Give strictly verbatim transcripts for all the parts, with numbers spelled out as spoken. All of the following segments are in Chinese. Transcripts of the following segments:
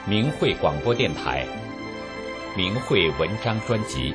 明慧广播电台明慧文章专辑。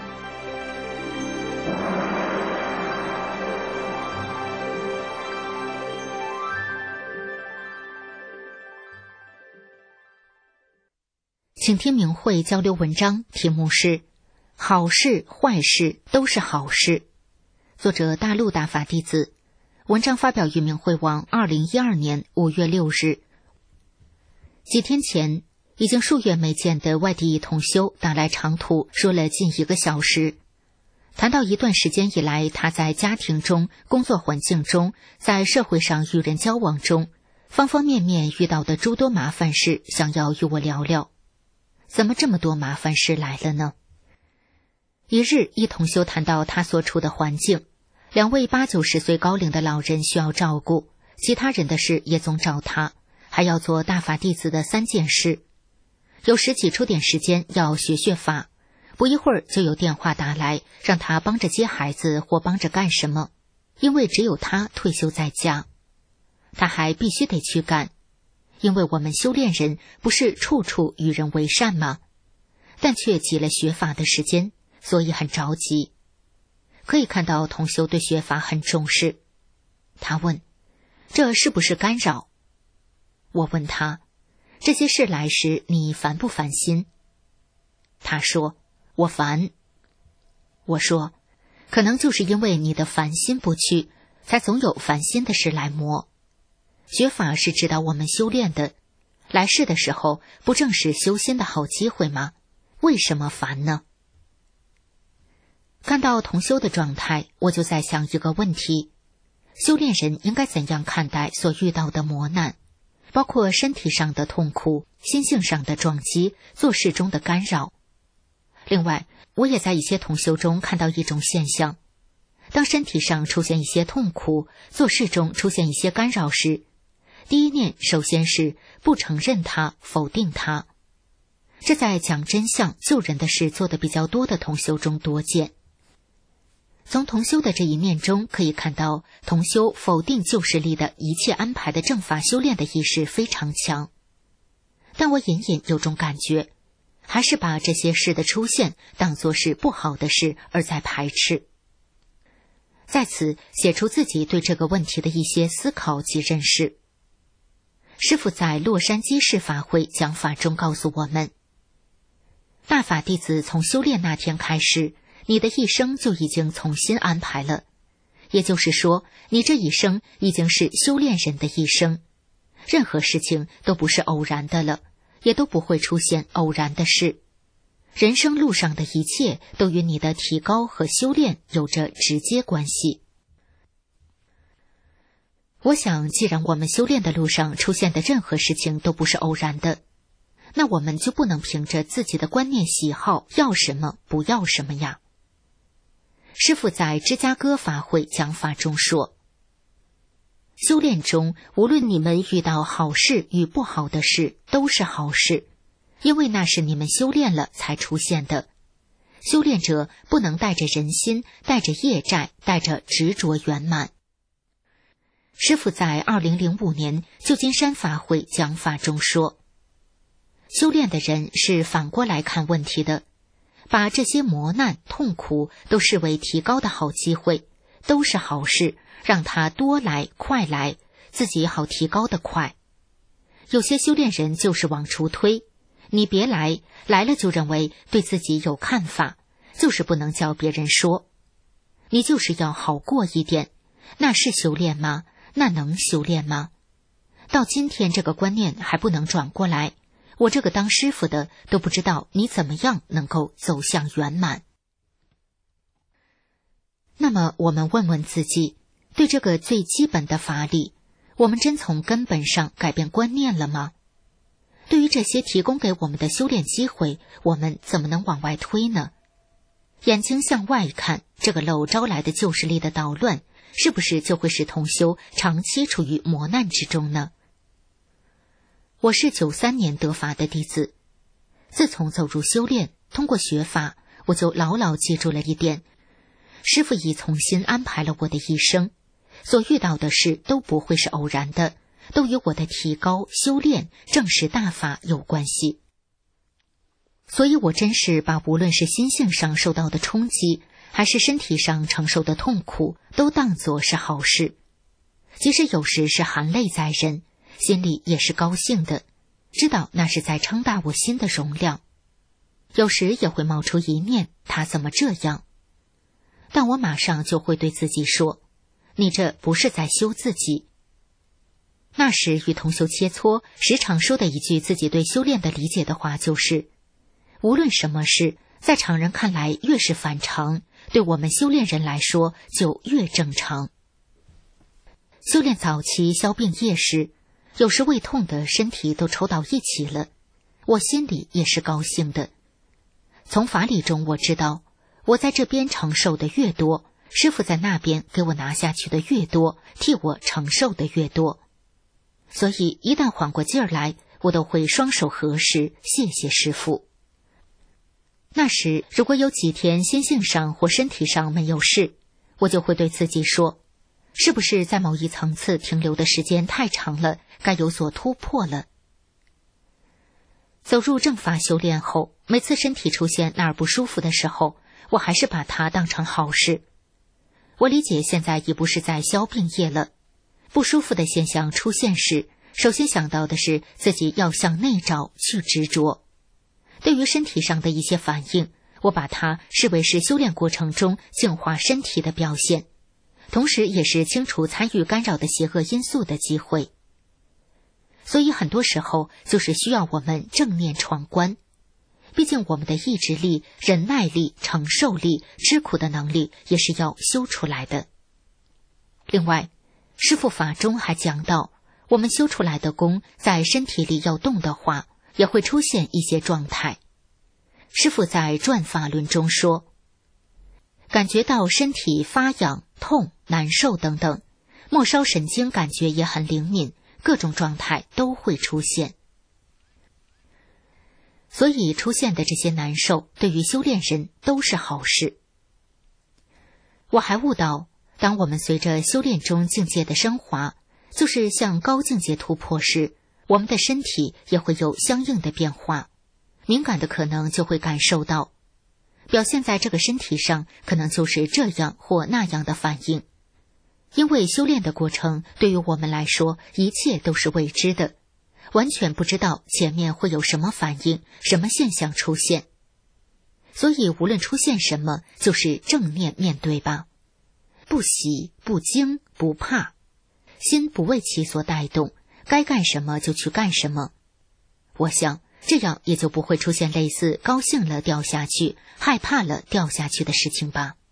请听明慧交流文章，题目是好事坏事都是好事，作者大陆大法弟子，文章发表于明慧网二零一二年五月六日。几天前，已经数月没见的外地一同修打来长途，说了近一个小时，谈到一段时间以来他在家庭中、工作环境中、在社会上与人交往中方方面面遇到的诸多麻烦事，想要与我聊聊。怎么这么多麻烦事来了呢？一日，一同修谈到他所处的环境，两位八九十岁高龄的老人需要照顾，其他人的事也总找他，还要做大法弟子的三件事。有时挤出点时间要学学法，不一会儿就有电话打来，让他帮着接孩子或帮着干什么，因为只有他退休在家。他还必须得去干，因为我们修炼人不是处处与人为善吗？但却挤了学法的时间，所以很着急。可以看到同修对学法很重视。他问，这是不是干扰？我问他，这些事来时你烦不烦心？他说，我烦。我说，可能就是因为你的烦心不去，才总有烦心的事来磨。学法是指导我们修炼的，来世的时候不正是修心的好机会吗？为什么烦呢？看到同修的状态，我就在想一个问题，修炼人应该怎样看待所遇到的磨难，包括身体上的痛苦、心性上的撞击、做事中的干扰。另外，我也在一些同修中看到一种现象，当身体上出现一些痛苦，做事中出现一些干扰时，第一念首先是不承认它，否定它。这在讲真相、救人的事做得比较多的同修中多见。从同修的这一面中可以看到，同修否定旧势力的一切安排的正法修炼的意识非常强。但我隐隐有种感觉，还是把这些事的出现当作是不好的事而在排斥。在此写出自己对这个问题的一些思考及认识。师父在洛杉矶市法会讲法中告诉我们，大法弟子从修炼那天开始，你的一生就已经重新安排了，也就是说，你这一生已经是修炼人的一生，任何事情都不是偶然的了，也都不会出现偶然的事。人生路上的一切都与你的提高和修炼有着直接关系。我想，既然我们修炼的路上出现的任何事情都不是偶然的，那我们就不能凭着自己的观念喜好要什么不要什么呀。师父在芝加哥法会讲法中说，修炼中无论你们遇到好事与不好的事都是好事，因为那是你们修炼了才出现的。修炼者不能带着人心，带着业债，带着执着圆满。师父在二零零五年旧金山法会讲法中说，修炼的人是反过来看问题的，把这些磨难、痛苦都视为提高的好机会，都是好事，让它多来、快来，自己好提高的快。有些修炼人就是往出推，你别来，来了就认为对自己有看法，就是不能叫别人说。你就是要好过一点，那是修炼吗？那能修炼吗？到今天这个观念还不能转过来，我这个当师父的都不知道你怎么样能够走向圆满。那么我们问问自己，对这个最基本的法理，我们真从根本上改变观念了吗？对于这些提供给我们的修炼机会，我们怎么能往外推呢？眼睛向外看，这个漏招来的旧势力的捣乱，是不是就会使同修长期处于磨难之中呢？我是九三年得法的弟子，自从走入修炼，通过学法，我就牢牢记住了一点，师父已重新安排了我的一生，所遇到的事都不会是偶然的， 都与我的提高、修炼、证实大法有关系。所以我真是把无论是心性上受到的冲击，还是身体上承受的痛苦，都当作是好事。即使有时是含泪载人，心里也是高兴的，知道那是在撑大我心的容量。有时也会冒出一念，他怎么这样？但我马上就会对自己说，你这不是在修自己。那时与同修切磋，时常说的一句自己对修炼的理解的话就是，无论什么事，在常人看来越是反常，对我们修炼人来说就越正常。修炼早期消病业时，有时胃痛的身体都抽到一起了，我心里也是高兴的。从法理中我知道，我在这边承受的越多，师父在那边给我拿下去的越多，替我承受的越多。所以一旦缓过劲儿来，我都会双手合十，谢谢师父。那时如果有几天心性上或身体上没有事，我就会对自己说，是不是在某一层次停留的时间太长了，该有所突破了。走入正法修炼后，每次身体出现哪儿不舒服的时候，我还是把它当成好事。我理解现在已不是在消病业了，不舒服的现象出现时，首先想到的是自己要向内找，去执着。对于身体上的一些反应，我把它视为是修炼过程中净化身体的表现，同时也是清除参与干扰的邪恶因素的机会。所以很多时候就是需要我们正念闯关，毕竟我们的意志力、忍耐力、承受力、吃苦的能力也是要修出来的。另外，师父法中还讲到，我们修出来的功在身体里要动的话，也会出现一些状态。师父在转法轮中说，感觉到身体发痒、痛、难受等等，末梢神经感觉也很灵敏，各种状态都会出现。所以出现的这些难受，对于修炼人都是好事。我还悟到，当我们随着修炼中境界的升华，就是向高境界突破时，我们的身体也会有相应的变化，敏感的可能就会感受到，表现在这个身体上可能就是这样或那样的反应。因为修炼的过程对于我们来说，一切都是未知的，完全不知道前面会有什么反应，什么现象出现。所以无论出现什么，就是正面面对吧，不喜、不惊、不怕，心不为其所带动，该干什么就去干什么。我想这样也就不会出现类似高兴了掉下去、害怕了掉下去的事情吧。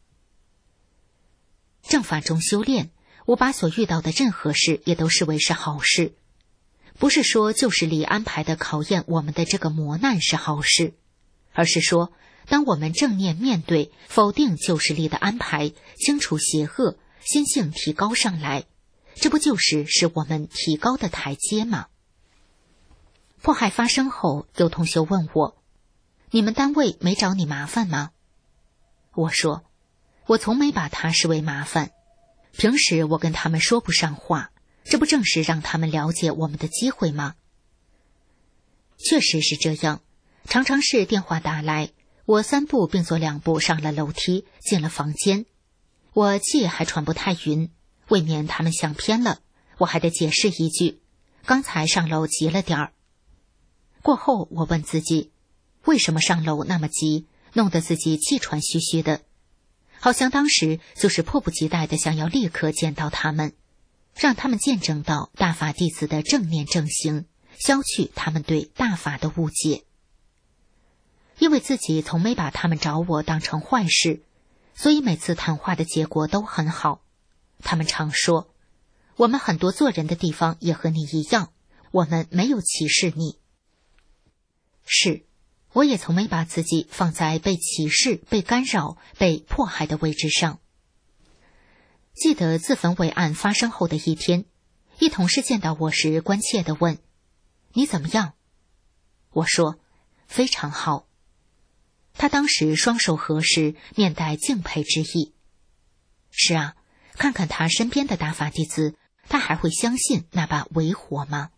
正法中修炼，我把所遇到的任何事也都视为是好事，不是说旧时里安排的考验我们的这个磨难是好事，而是说当我们正念面对，否定旧时里的安排，清除邪恶，心性提高上来，这不就是使我们提高的台阶吗？迫害发生后，有同学问我，你们单位没找你麻烦吗？我说，我从没把它视为麻烦，平时我跟他们说不上话，这不正是让他们了解我们的机会吗？确实是这样，常常是电话打来，我三步并作两步上了楼梯，进了房间，我气还喘不太匀，未免他们想偏了，我还得解释一句，刚才上楼急了点儿。过后我问自己，为什么上楼那么急，弄得自己气喘吁吁的，好像当时就是迫不及待的想要立刻见到他们，让他们见证到大法弟子的正念正行，消去他们对大法的误解。因为自己从没把他们找我当成坏事，所以每次谈话的结果都很好。他们常说，我们很多做人的地方也和你一样，我们没有歧视你。是，我也从没把自己放在被歧视、被干扰、被迫害的位置上。记得自焚伪案发生后的一天，一同事见到我时关切地问，你怎么样？我说，非常好。他当时双手合十，面带敬佩之意。是啊，看看他身边的大法弟子， 他还会相信那把为火吗？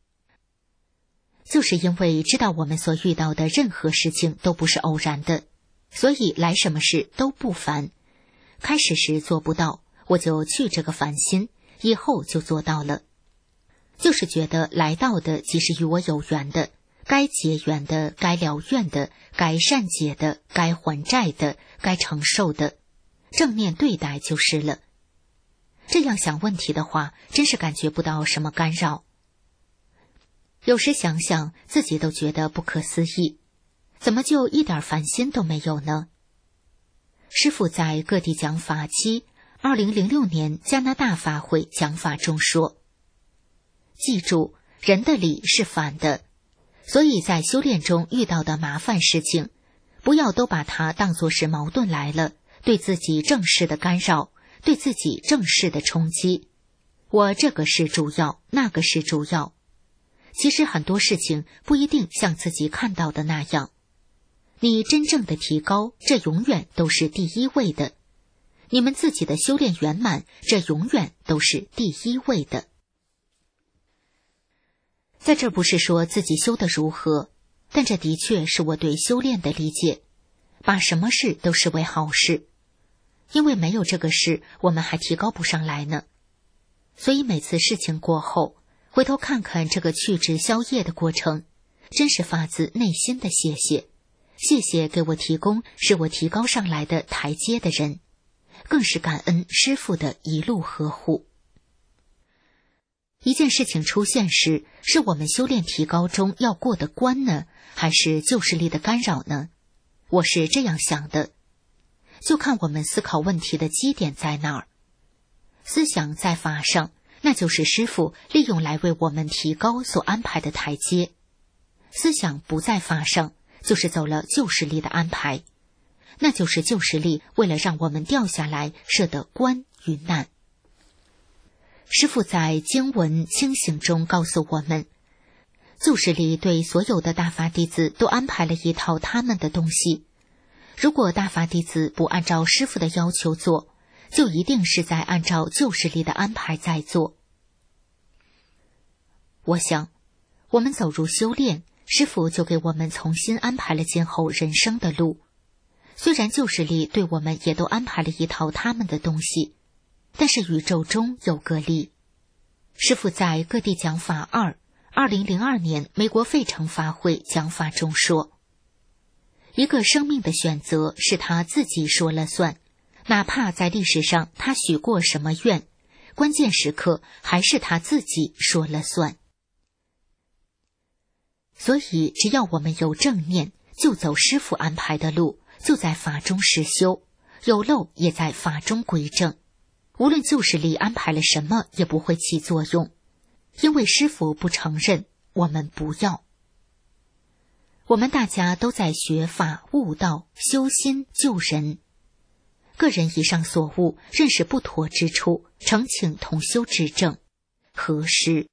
就是因为知道我们所遇到的任何事情都不是偶然的，所以来什么事都不烦。开始时做不到，我就去这个烦心，以后就做到了。就是觉得来到的即是与我有缘的，该结缘的，该了愿的，该善解的，该还债的，该承受的，正面对待就是了。这样想问题的话，真是感觉不到什么干扰。有时想想，自己都觉得不可思议，怎么就一点烦心都没有呢？师父在各地讲法期二零零六年加拿大法会讲法中说，记住，人的理是反的，所以在修炼中遇到的麻烦事情，不要都把它当作是矛盾来了，对自己正式的干扰，对自己正式的冲击。我这个是主要，那个是主要。其实很多事情不一定像自己看到的那样。你真正的提高，这永远都是第一位的。你们自己的修炼圆满，这永远都是第一位的。在这不是说自己修得如何，但这的确是我对修炼的理解，把什么事都视为好事。因为没有这个事，我们还提高不上来呢。所以每次事情过后，回头看看这个去脂消业的过程，真是发自内心的谢谢。谢谢给我提供使我提高上来的台阶的人，更是感恩师父的一路呵护。一件事情出现时，是我们修炼提高中要过的关呢，还是旧势力的干扰呢？我是这样想的，就看我们思考问题的基点在哪儿。思想在法上，那就是师父利用来为我们提高所安排的台阶。思想不在法上，就是走了旧势力的安排，那就是旧势力为了让我们掉下来设的关与难。师父在经文清醒中告诉我们，旧势力对所有的大法弟子都安排了一套他们的东西，如果大法弟子不按照师父的要求做，就一定是在按照旧势力的安排在做。我想，我们走入修炼，师父就给我们重新安排了今后人生的路。虽然旧势力对我们也都安排了一套他们的东西，但是宇宙中有个例。师父在各地讲法二二零零二年美国费城法会讲法中说，一个生命的选择是他自己说了算，哪怕在历史上他许过什么愿，关键时刻还是他自己说了算。所以只要我们有正念，就走师父安排的路，就在法中实修，有漏也在法中归正。无论旧势力安排了什么，也不会起作用，因为师父不承认，我们不要。我们大家都在学法悟道，修心救人。个人以上所悟，认识不妥之处，诚请同修指正，何时？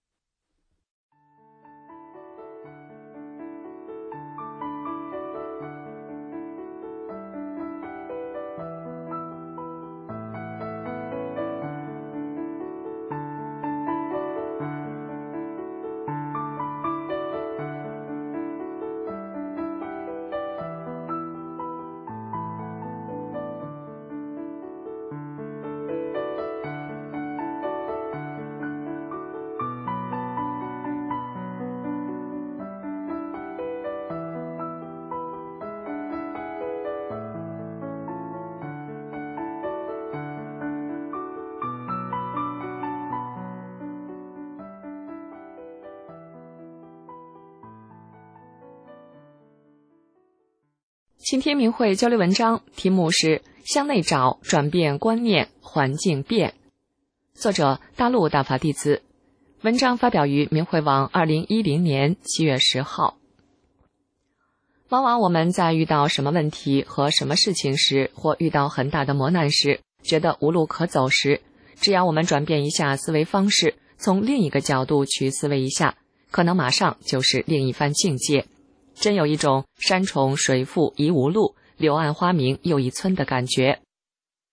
今天明慧交流文章题目是向内找，转变观念，环境变。作者大陆大法弟子，文章发表于明慧网二零一零年七月十号。往往我们在遇到什么问题和什么事情时，或遇到很大的磨难时，觉得无路可走时，只要我们转变一下思维方式，从另一个角度去思维一下，可能马上就是另一番境界。真有一种山重水复疑无路，柳暗花明又一村的感觉。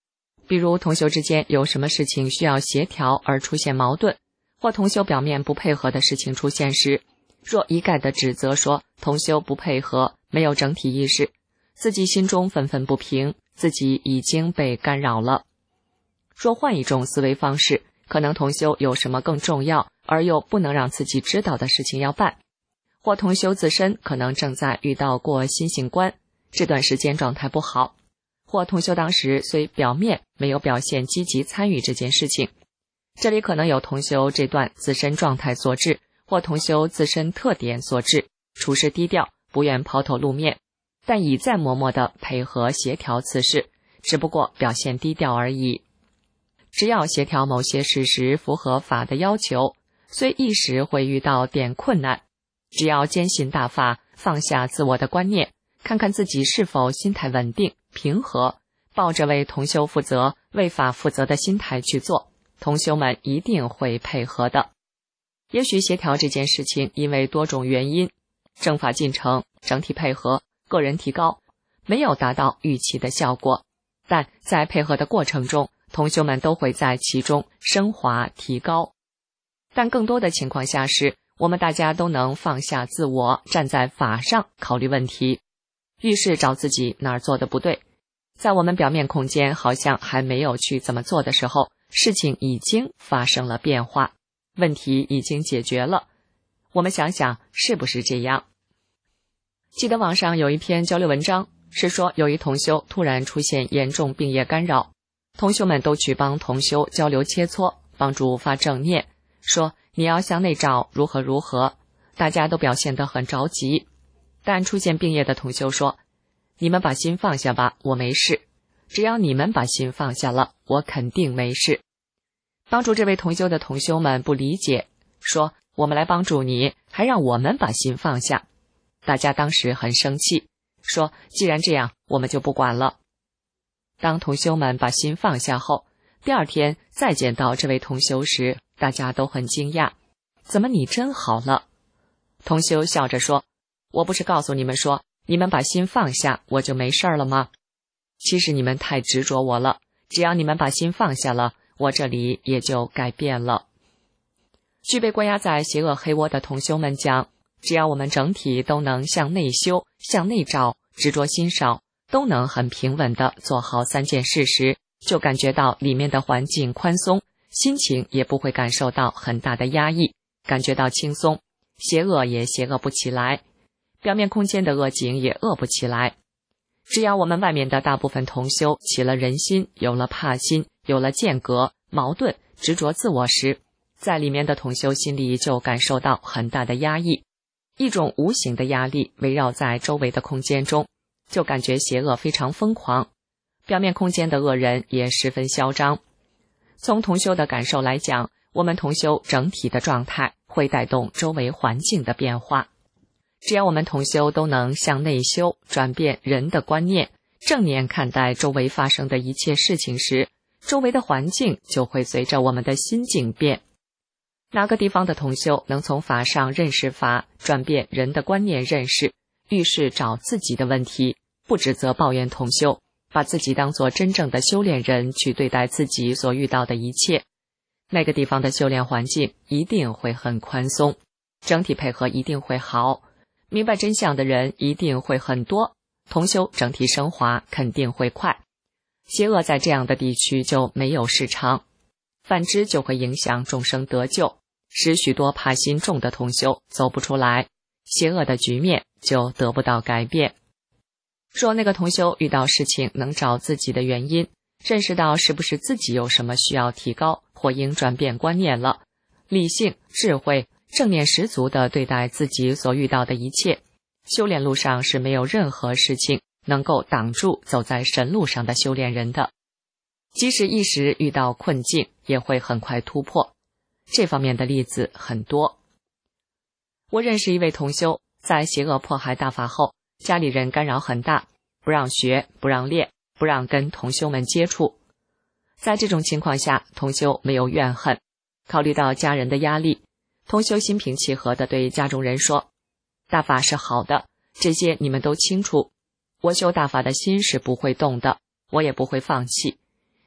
比如同修之间有什么事情需要协调而出现矛盾，或同修表面不配合的事情出现时，若一概的指责说同修不配合，没有整体意识，自己心中愤愤不平，自己已经被干扰了。若换一种思维方式，可能同修有什么更重要而又不能让自己知道的事情要办，或同修自身可能正在遇到过心性关，这段时间状态不好，或同修当时虽表面没有表现积极参与这件事情，这里可能有同修这段自身状态所致，或同修自身特点所致，处事低调，不愿抛头露面，但已在默默地配合协调此事，只不过表现低调而已。只要协调某些事实符合法的要求，虽一时会遇到点困难，只要坚信大法，放下自我的观念，看看自己是否心态稳定平和，抱着为同修负责为法负责的心态去做，同修们一定会配合的。也许协调这件事情因为多种原因，正法进程整体配合个人提高没有达到预期的效果，但在配合的过程中，同修们都会在其中升华提高。但更多的情况下是我们大家都能放下自我，站在法上考虑问题，遇事找自己哪儿做的不对，在我们表面空间好像还没有去怎么做的时候，事情已经发生了变化，问题已经解决了。我们想想是不是这样？记得网上有一篇交流文章，是说有一同修突然出现严重病业干扰，同修们都去帮同修交流切磋，帮助发正念，说你要向内找如何如何，大家都表现得很着急。但出现病业的同修说，你们把心放下吧，我没事，只要你们把心放下了，我肯定没事。帮助这位同修的同修们不理解，说我们来帮助你，还让我们把心放下。大家当时很生气，说既然这样，我们就不管了。当同修们把心放下后，第二天再见到这位同修时，大家都很惊讶，怎么你真好了？同修笑着说，我不是告诉你们说，你们把心放下，我就没事了吗？其实你们太执着我了，只要你们把心放下了，我这里也就改变了。具备关押在邪恶黑窝的同修们讲，只要我们整体都能向内修，向内照，执着心少，都能很平稳地做好三件事时，就感觉到里面的环境宽松，心情也不会感受到很大的压抑，感觉到轻松，邪恶也邪恶不起来，表面空间的恶境也恶不起来。只要我们外面的大部分同修起了人心，有了怕心，有了间隔、矛盾、执着自我时，在里面的同修心里就感受到很大的压抑，一种无形的压力围绕在周围的空间中，就感觉邪恶非常疯狂，表面空间的恶人也十分嚣张。从同修的感受来讲，我们同修整体的状态会带动周围环境的变化。只要我们同修都能向内修，转变人的观念，正面看待周围发生的一切事情时，周围的环境就会随着我们的心境变。哪个地方的同修能从法上认识法，转变人的观念认识，遇事找自己的问题，不指责抱怨同修，把自己当作真正的修炼人去对待自己所遇到的一切，那个地方的修炼环境一定会很宽松，整体配合一定会好，明白真相的人一定会很多，同修整体升华肯定会快。邪恶在这样的地区就没有市场，反之就会影响众生得救，使许多怕心重的同修走不出来，邪恶的局面就得不到改变。说那个同修遇到事情能找自己的原因，认识到是不是自己有什么需要提高或应转变观念了，理性、智慧、正念十足地对待自己所遇到的一切，修炼路上是没有任何事情能够挡住走在神路上的修炼人的，即使一时遇到困境，也会很快突破。这方面的例子很多。我认识一位同修，在邪恶迫害大法后，家里人干扰很大，不让学，不让练，不让跟同修们接触。在这种情况下，同修没有怨恨，考虑到家人的压力，同修心平气和地对家中人说，大法是好的，这些你们都清楚，我修大法的心是不会动的，我也不会放弃，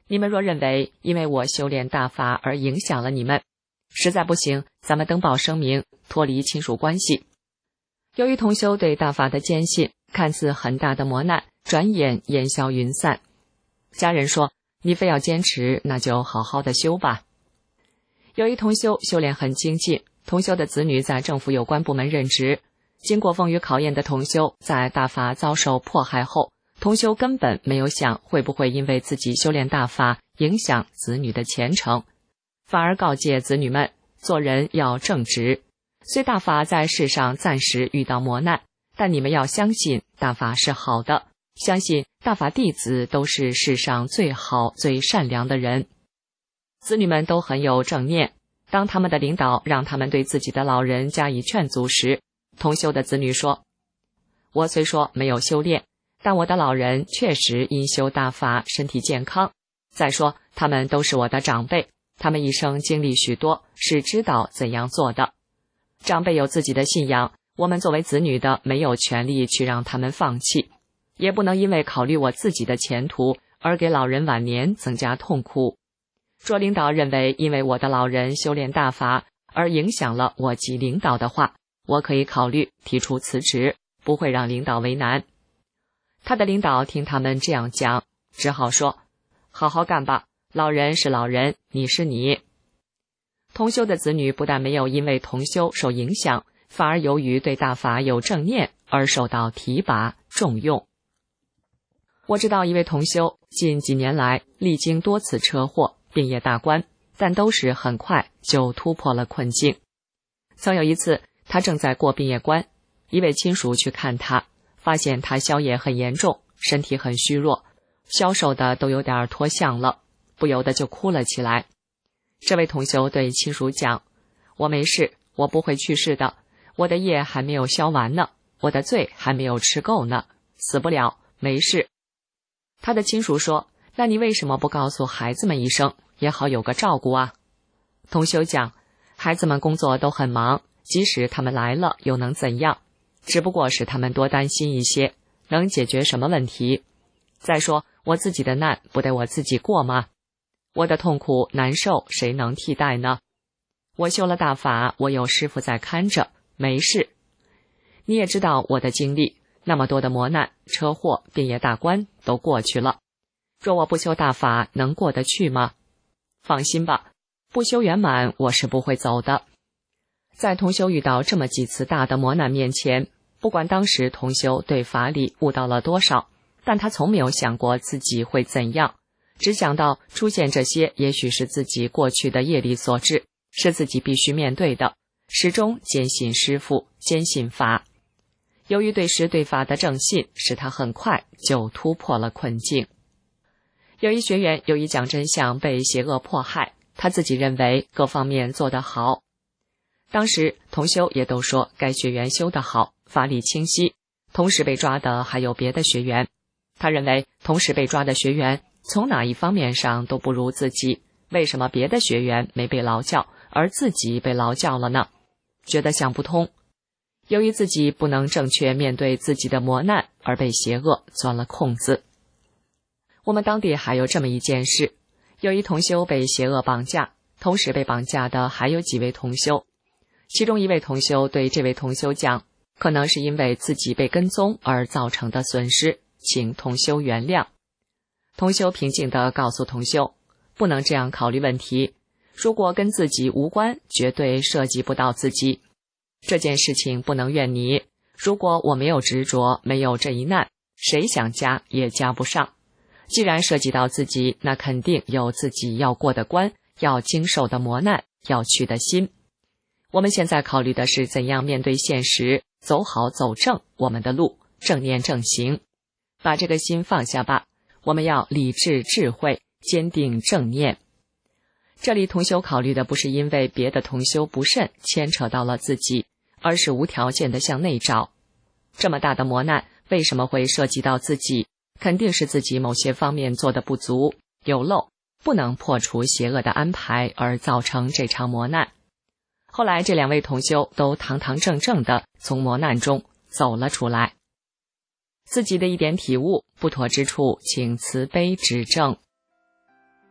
你们若认为因为我修炼大法而影响了你们，实在不行，咱们登报声明，脱离亲属关系。由于同修对大法的坚信，看似很大的磨难，转眼烟消云散。家人说，你非要坚持，那就好好的修吧。有一同修修炼很精进，同修的子女在政府有关部门任职，经过风雨考验的同修在大法遭受迫害后，同修根本没有想会不会因为自己修炼大法影响子女的前程，反而告诫子女们做人要正直。虽大法在世上暂时遇到磨难，但你们要相信大法是好的，相信大法弟子都是世上最好最善良的人。子女们都很有正念，当他们的领导让他们对自己的老人加以劝阻时，同修的子女说，我虽说没有修炼，但我的老人确实因修大法身体健康。再说他们都是我的长辈，他们一生经历许多，是知道怎样做的。长辈有自己的信仰，我们作为子女的没有权利去让他们放弃，也不能因为考虑我自己的前途而给老人晚年增加痛苦。若领导认为因为我的老人修炼大法而影响了我及领导的话，我可以考虑提出辞职，不会让领导为难。他的领导听他们这样讲，只好说，好好干吧，老人是老人，你是你。同修的子女不但没有因为同修受影响，反而由于对大法有正念而受到提拔重用。我知道一位同修近几年来历经多次车祸，病业大关，但都是很快就突破了困境。曾有一次他正在过病业关，一位亲属去看他，发现他消炎很严重，身体很虚弱，消瘦的都有点脱相了，不由得就哭了起来。这位同修对亲属讲，我没事，我不会去世的，我的业还没有消完呢，我的罪还没有吃够呢，死不了，没事。他的亲属说，那你为什么不告诉孩子们一声，也好有个照顾啊？同修讲，孩子们工作都很忙，即使他们来了又能怎样，只不过是他们多担心一些，能解决什么问题？再说我自己的难不得我自己过吗？我的痛苦难受谁能替代呢？我修了大法，我有师父在看着，没事。你也知道我的经历，那么多的磨难，车祸，病业大关都过去了，若我不修大法，能过得去吗？放心吧，不修圆满，我是不会走的。在同修遇到这么几次大的磨难面前，不管当时同修对法理悟到了多少，但他从没有想过自己会怎样，只想到出现这些也许是自己过去的业力所致，是自己必须面对的，始终坚信师父，坚信法。由于对师对法的正信，使他很快就突破了困境。有一学员由于讲真相被邪恶迫害，他自己认为各方面做得好。当时同修也都说该学员修得好，法理清晰，同时被抓的还有别的学员。他认为同时被抓的学员从哪一方面上都不如自己，为什么别的学员没被劳教，而自己被劳教了呢？觉得想不通。由于自己不能正确面对自己的磨难，而被邪恶钻了空子。我们当地还有这么一件事，有一同修被邪恶绑架，同时被绑架的还有几位同修。其中一位同修对这位同修讲，可能是因为自己被跟踪而造成的损失，请同修原谅。同修平静地告诉同修，不能这样考虑问题，如果跟自己无关，绝对涉及不到自己。这件事情不能怨你，如果我没有执着，没有这一难，谁想加也加不上。既然涉及到自己，那肯定有自己要过的关，要经受的磨难，要去的心。我们现在考虑的是怎样面对现实，走好走正我们的路，正念正行。把这个心放下吧，我们要理智智慧，坚定正念。这里同修考虑的不是因为别的同修不慎牵扯到了自己，而是无条件的向内找。这么大的磨难为什么会涉及到自己？肯定是自己某些方面做的不足，有漏，不能破除邪恶的安排而造成这场磨难。后来这两位同修都堂堂正正地从磨难中走了出来。自己的一点体悟，不妥之处请慈悲指正。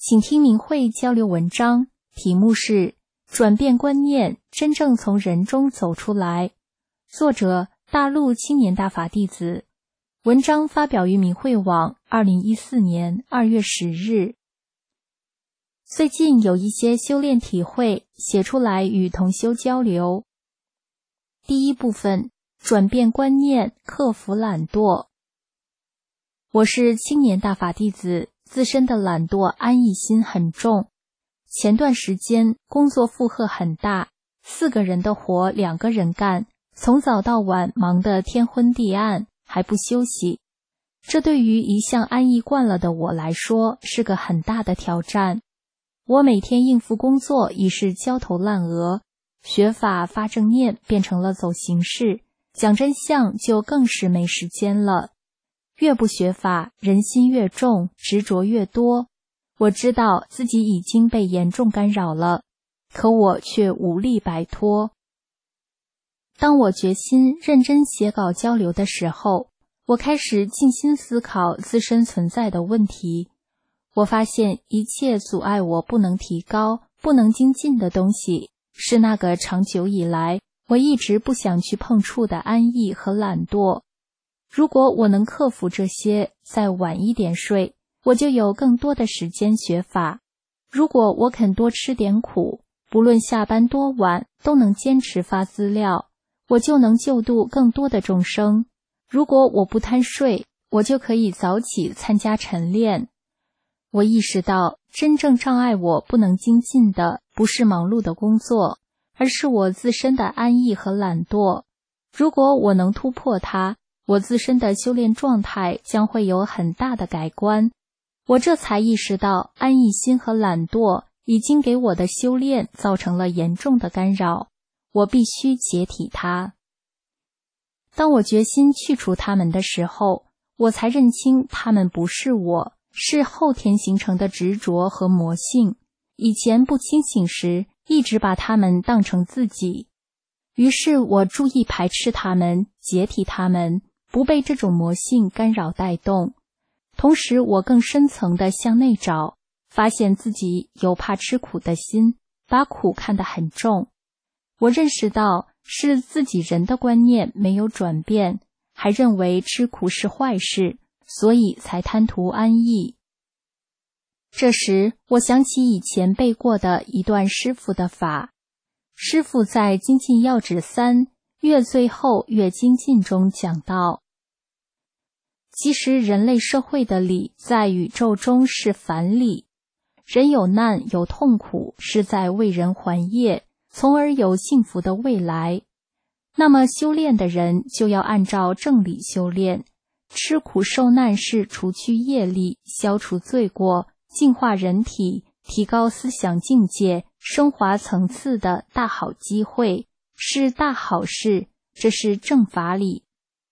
请听明慧交流文章，题目是转变观念，真正从人中走出来。作者大陆青年大法弟子，文章发表于明慧网二零一四年二月十日。最近有一些修炼体会，写出来与同修交流。第一部分，转变观念，克服懒惰。我是青年大法弟子，自身的懒惰安逸心很重。前段时间工作负荷很大，四个人的活两个人干，从早到晚忙得天昏地暗，还不休息。这对于一向安逸惯了的我来说，是个很大的挑战。我每天应付工作已是焦头烂额，学法发正念变成了走形式，讲真相就更是没时间了。越不学法，人心越重，执着越多。我知道自己已经被严重干扰了，可我却无力摆脱。当我决心认真写稿交流的时候，我开始静心思考自身存在的问题。我发现一切阻碍我不能提高、不能精进的东西，是那个长久以来我一直不想去碰触的安逸和懒惰。如果我能克服这些，再晚一点睡，我就有更多的时间学法。如果我肯多吃点苦，不论下班多晚，都能坚持发资料，我就能救度更多的众生。如果我不贪睡，我就可以早起参加晨练。我意识到，真正障碍我不能精进的，不是忙碌的工作，而是我自身的安逸和懒惰。如果我能突破它，我自身的修炼状态将会有很大的改观。我这才意识到，安逸心和懒惰已经给我的修炼造成了严重的干扰，我必须解体它。当我决心去除它们的时候，我才认清它们不是我，是后天形成的执着和魔性。以前不清醒时，一直把它们当成自己。于是我注意排斥它们，解体它们，不被这种魔性干扰带动。同时我更深层地向内找，发现自己有怕吃苦的心，把苦看得很重。我认识到是自己人的观念没有转变，还认为吃苦是坏事，所以才贪图安逸。这时我想起以前背过的一段师父的法。师父在《精进要旨三》越最后越精进中讲到，其实人类社会的理在宇宙中是反理，人有难有痛苦，是在为人还业，从而有幸福的未来。那么修炼的人就要按照正理修炼，吃苦受难是除去业力，消除罪过，净化人体，提高思想境界，升华层次的大好机会，是大好事，这是正法理。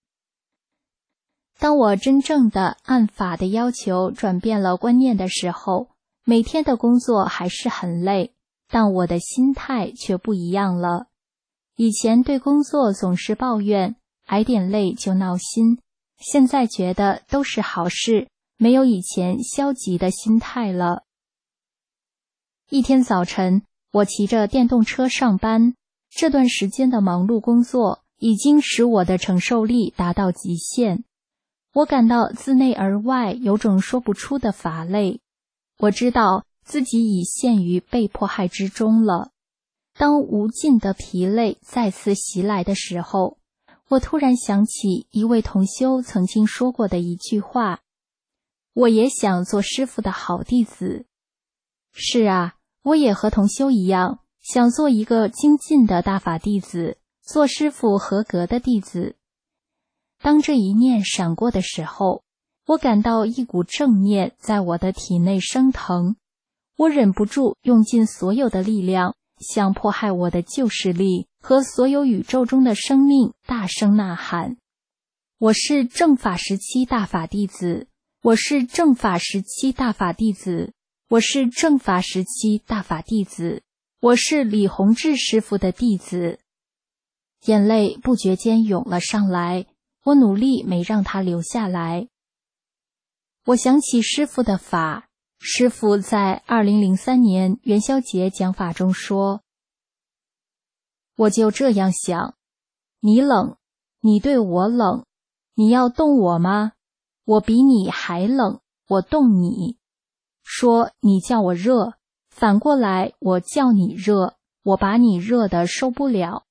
当我真正的按法的要求转变了观念的时候，每天的工作还是很累，但我的心态却不一样了。以前对工作总是抱怨，挨点累就闹心，现在觉得都是好事，没有以前消极的心态了。一天早晨，我骑着电动车上班，这段时间的忙碌工作已经使我的承受力达到极限。我感到自内而外有种说不出的乏累，我知道自己已陷于被迫害之中了。当无尽的疲累再次袭来的时候，我突然想起一位同修曾经说过的一句话，我也想做师父的好弟子。是啊，我也和同修一样，想做一个精进的大法弟子，做师父合格的弟子。当这一念闪过的时候，我感到一股正念在我的体内升腾，我忍不住用尽所有的力量，向迫害我的旧势力和所有宇宙中的生命大声呐喊：我是正法时期大法弟子，我是正法时期大法弟子，我是正法时期大法弟子，我是李洪志师父的弟子。眼泪不觉间涌了上来，我努力没让它流下来。我想起师父的法， 师父在二零零三年元宵节讲法中说，我就这样想，你冷，你对我冷，你要动我吗？我比你还冷，我动你。说你叫我热，反过来我叫你热，我把你热得受不了。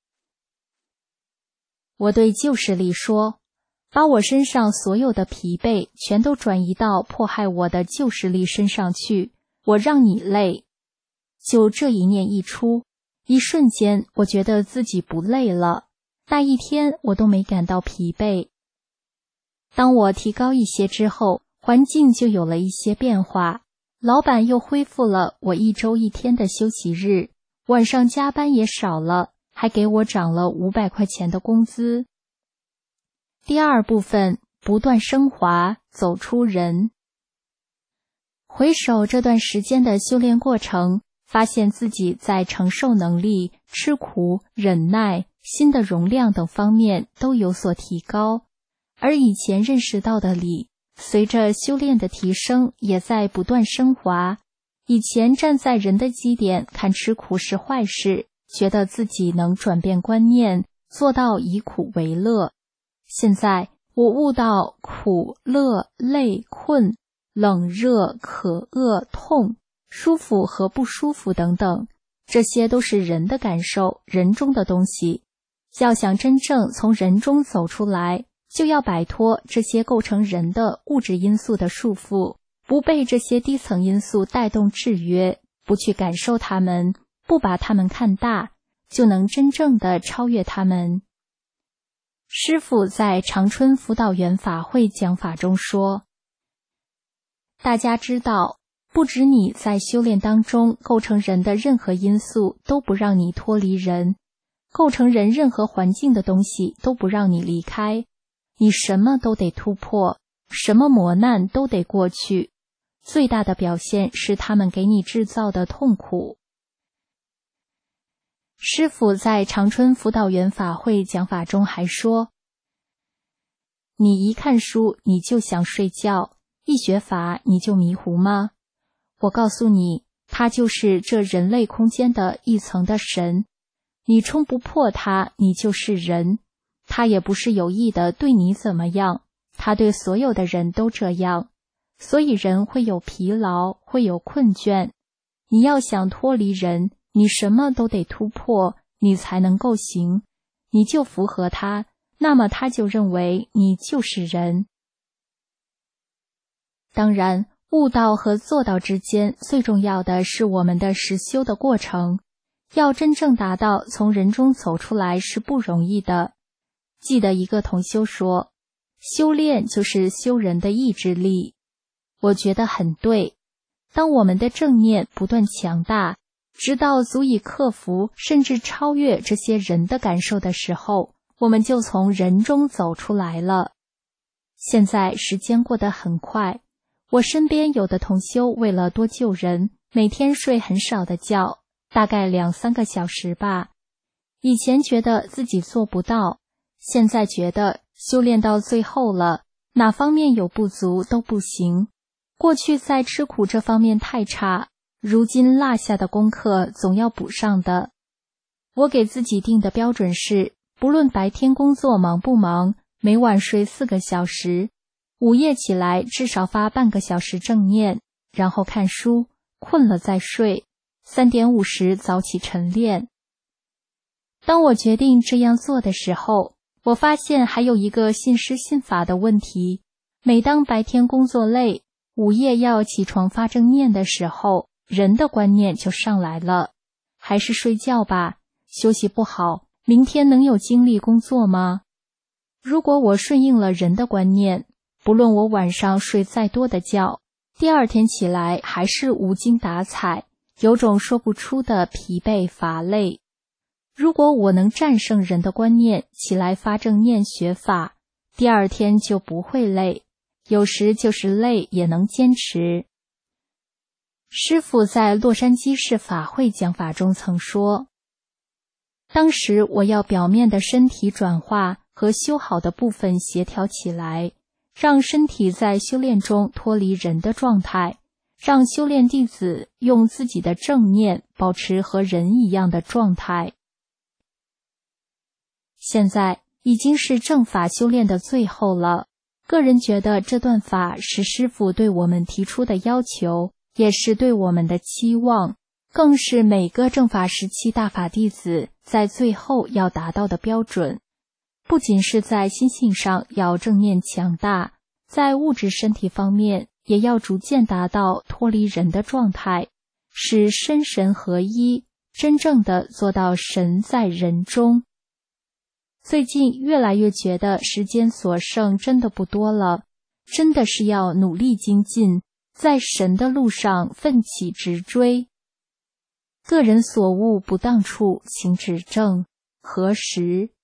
我对旧势力说，把我身上所有的疲惫全都转移到迫害我的旧势力身上去，我让你累。就这一念一出，一瞬间我觉得自己不累了，那一天我都没感到疲惫。当我提高一些之后，环境就有了一些变化，老板又恢复了我一周一天的休息日，晚上加班也少了，还给我涨了五百块钱的工资。第二部分，不断升华，走出人。回首这段时间的修炼过程，发现自己在承受能力、吃苦、忍耐、心的容量等方面都有所提高，而以前认识到的理，随着修炼的提升，也在不断升华。以前站在人的基点看吃苦是坏事，觉得自己能转变观念，做到以苦为乐。现在我悟到苦、乐、累、困、冷、热、渴、饿、痛、舒服和不舒服等等，这些都是人的感受，人中的东西。要想真正从人中走出来，就要摆脱这些构成人的物质因素的束缚，不被这些低层因素带动制约，不去感受它们，不把它们看大，就能真正的超越它们。师父在长春辅导员法会讲法中说，大家知道，不止你在修炼当中构成人的任何因素都不让你脱离人，构成人任何环境的东西都不让你离开，你什么都得突破，什么磨难都得过去，最大的表现是他们给你制造的痛苦。师父在长春辅导员法会讲法中还说，你一看书你就想睡觉，一学法你就迷糊吗？我告诉你，它就是这人类空间的一层的神，你冲不破它，你就是人。它也不是有意的对你怎么样，它对所有的人都这样，所以人会有疲劳，会有困倦。你要想脱离人，你什么都得突破，你才能够行。你就符合他，那么他就认为你就是人。当然，悟道和做到之间，最重要的是我们的实修的过程。要真正达到从人中走出来是不容易的。记得一个同修说，修炼就是修人的意志力。我觉得很对。当我们的正念不断强大，直到足以克服甚至超越这些人的感受的时候，我们就从人中走出来了。现在时间过得很快，我身边有的同修为了多救人，每天睡很少的觉，大概两三个小时吧。以前觉得自己做不到，现在觉得修炼到最后了，哪方面有不足都不行。过去在吃苦这方面太差，如今落下的功课总要补上的。我给自己定的标准是，不论白天工作忙不忙，每晚睡四个小时，午夜起来至少发半个小时正念，然后看书，困了再睡，三点五十早起晨练。当我决定这样做的时候，我发现还有一个信师信法的问题。每当白天工作累，午夜要起床发正念的时候，人的观念就上来了，还是睡觉吧，休息不好，明天能有精力工作吗？如果我顺应了人的观念，不论我晚上睡再多的觉，第二天起来还是无精打采，有种说不出的疲惫乏累。如果我能战胜人的观念，起来发正念学法，第二天就不会累，有时就是累也能坚持。师父在洛杉矶市法会讲法中曾说，当时我要表面的身体转化和修好的部分协调起来，让身体在修炼中脱离人的状态， 让修炼弟子用自己的正念保持和人一样的状态。现在已经是正法修炼的最后了，个人觉得这段法是师父对我们提出的要求，也是对我们的期望，更是每个正法时期大法弟子在最后要达到的标准。不仅是在心性上要正念强大，在物质身体方面也要逐渐达到脱离人的状态，使身神合一，真正的做到神在人中。最近越来越觉得时间所剩真的不多了，真的是要努力精进，在神的路上奋起直追。个人所悟不当处，请指正，何时